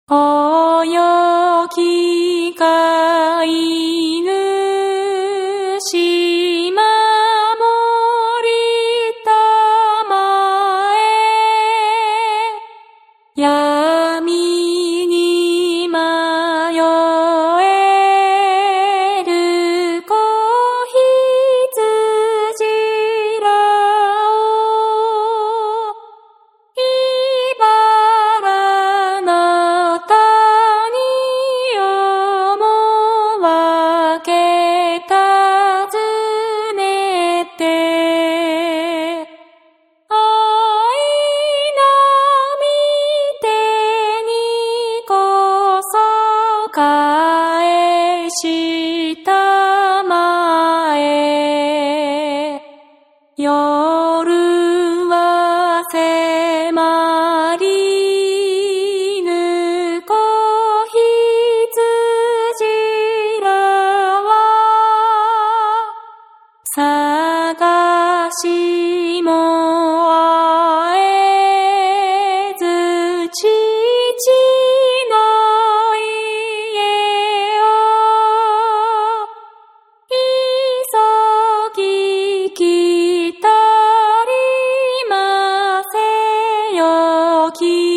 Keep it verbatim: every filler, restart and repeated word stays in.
およき飼い主守りたまえ、闇に迷える子羊らを茨の谷をも分け尋ねて、愛の御手にこそ返したまえ、夜は迫りぬ子羊らは探しも会えず父の家を急ぎ来たりませよき